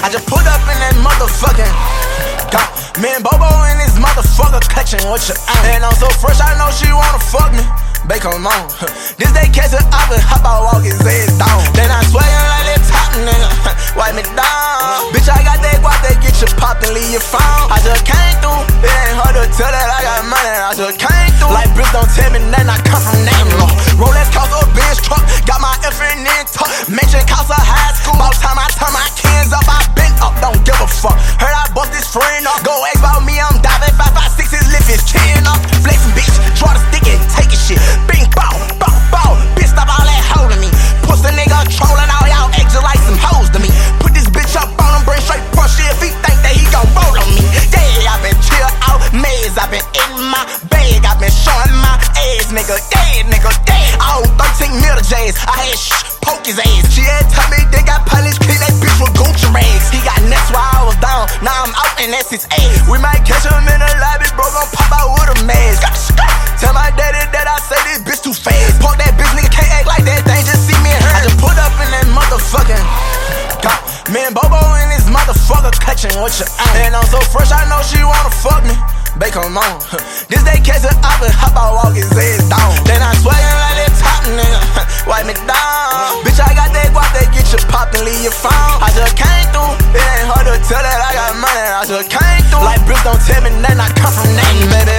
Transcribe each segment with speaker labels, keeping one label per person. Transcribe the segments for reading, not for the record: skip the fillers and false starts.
Speaker 1: I just put up in that motherfucking got me and Bobo in this motherfucker clutching what you and I'm so fresh, I know she wanna fuck me. Babe, come on. This day catch it, I been hop out, walk his ass down. Then I swaggin' like that top nigga, wipe me down. Bitch, I got that guap, they get you popped and leave you found. I just came through, it ain't hard to tell that I got money. I just came through, like bitch, don't tell me nothing, I come from Namelo. Rolex cost a Benz truck, got my FN in tuck. Mention cost a high school, about time I turn my cans up, I been up, don't give a fuck. Heard I bust this friend up, go ask about me, I'm diving 556, his lift is chin up. Flexin' bitch, draw the stick and take a shit. Bing, bow, bow, bow, bitch, stop all that holding me. Pussy nigga trolling, all y'all act just like some hoes to me. Put this bitch up on him, bring straight push if he think that he gon' roll on me. Yeah, I been chill out, maze, I been in my bag, I been showing my ass, nigga, yeah, nigga, yeah. All 13 mil J's, I had poke his ass. She had told me they got polish, clean that bitch with Gucci rags. He got nuts while I was down, now I'm out and that's his ass. We might catch him in the lobby, bro, gon' pop out with a mask. Tell my daddy that I say this bitch too fast. Park that bitch, nigga can't act like that thing, just see me and her. I just put up in that motherfucking got me and Bobo in this motherfucker clutching what you and I'm so fresh, I know she wanna fuck me. Babe, come on. This day catch it, I been hop out, walk his ass down. Then I swaggin' like that top nigga, wipe me down. Bitch, I got that guap, they get you popped and leave you found. I just came through, it ain't hard to tell that I got money. I just came through, like bitch, don't tell me nothing, I come from nothing, baby.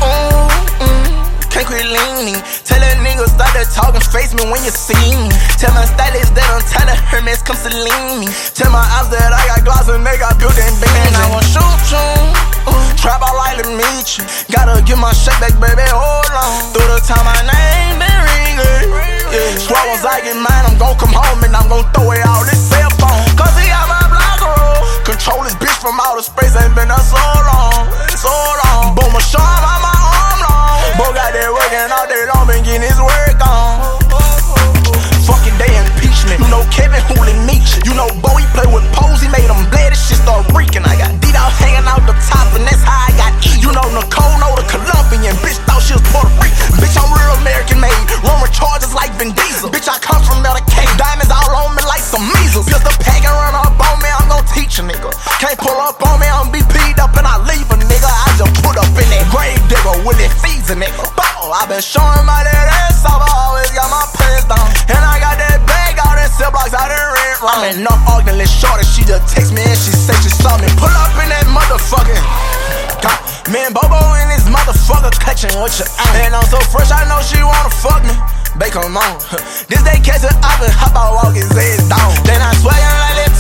Speaker 1: Can't quit leaning. Tell that nigga stop that talking, face me when you see me. Tell my stylist that I'm telling Hermes come Celine me. Tell my ops that I got gloss and they got built-in bands. I wanna shoot you, trap out like to meet you. Gotta get my shake back, baby, hold on. Through the time my name been ringing, yeah. Swear once I get mine, I'm gon' come home and I'm gon' throw it all this cell phone. Cause he got my block roll. Control this bitch from outer space, ain't been there so long, so long. Boom, a shot on my arm long. Bo got that working all day long, been getting his work on. Fucking day impeachment. You know Kevin Hooley Meach. You know Bo, he play with Pose, he made him bled, this shit start reeking. I got D-Dog hanging out the top, and that's how I got E. You know Nicole, know the Colombian. Bitch thought she was Puerto Rican. Bitch, I'm real American made. Roman charges like Vin Diesel. Bitch, I come from Medicaid. Diamonds all on me like some measles. Pistol pack and run up on me, I'm gon' teach a nigga. Can't pull up on me, I'm BP'd up and I leave a nigga. I just put up in that grave digger with it feeds a nigga. I been showing my that ass off, I always got my pants down. And I got that bag out in cell blocks, I done rent wrong. I'm in North Ogden, little shorty, she just text me and she say she saw me. Pull up in that motherfucking got me and Bobo in this motherfucker clutching what you and I'm so fresh, I know she wanna fuck me. Babe, come on. This day catch it, I been hop out, walk his ass down. Then I swaggin' like that